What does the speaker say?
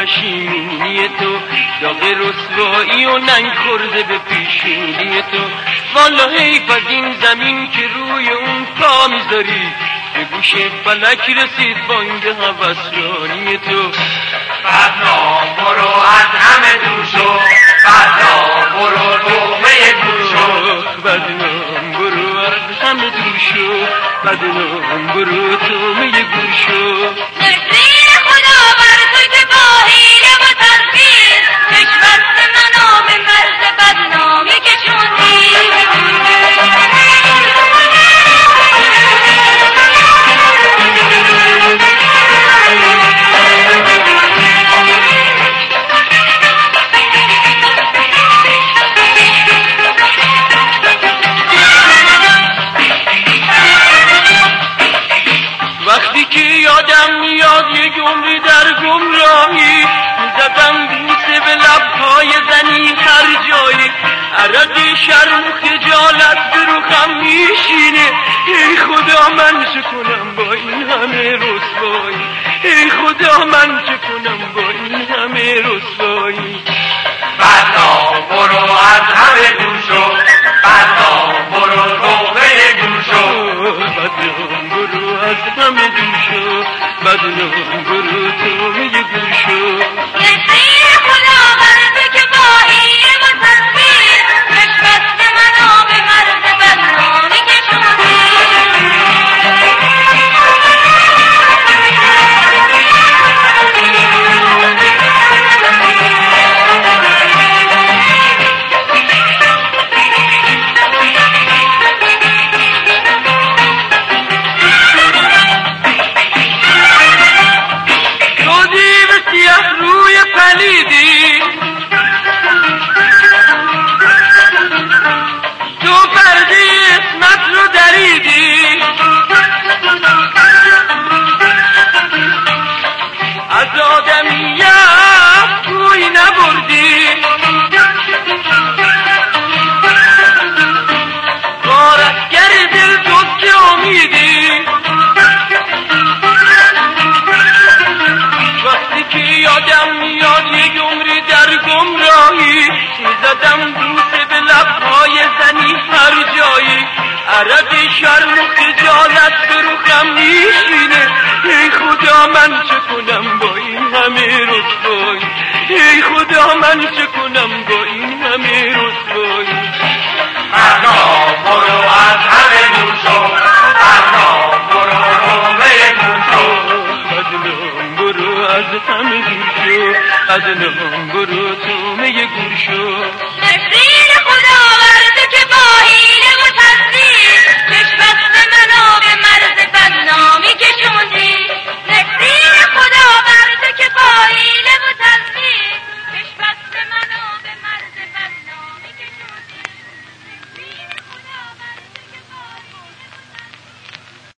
پشیمونی تو، داغ رسوایی و ننگ خورده به پیشونی تو. والا حیف از این زمین که روی اون پا میذاری، به گوش فلک رسید بانگ هوسرانی تو. بدنام برو از همه دور شو، بدنام برو تومه گور شو. بدنام برو از همه دور شو، بدنام برو تومه گور شو. نفرین خدا بر تو که با حیله و تدبیر، کشبست منام مرز بدنامی کشوندی. وقتی که یادم میاد یک عمری در گمراهی، میزدم بوسه به لبهای زنی هر جایی، عرق شرم و خجالت به روخم میشینه. ای خدا من چه کنم با این همه رسوایی، ای خدا من چه کنم با این همه رسوایی. بدنام برو از همه دور شو، بدنام برو تومه گور شو. بدنام برو از همه دور شو، بدنام برو تومه گور شو. نفرین خدا بر تو که با حیله و تدبیر، کشبست منام مرز بدنامی کشوندی. تو پرده اسمت رو دریدی، از آدمیت روی نبردی. غارتگر دل تو که امیدی، وقتی که یادم میاد یک عمری در گمراهی، میزدم بوسه به لبهای زنی هر جایی، عرق شرم و خجالت به روخم میشینه. ای خدا من چه کنم با این همه رسوایی، ای خدا من چه کنم با این همه رسوایی. بدنام برو از همه دور شو، بدنام برو تومه گور شو. بدنام برو از همه دور شو، بدنام برو تومه گور شو. نفرین خدا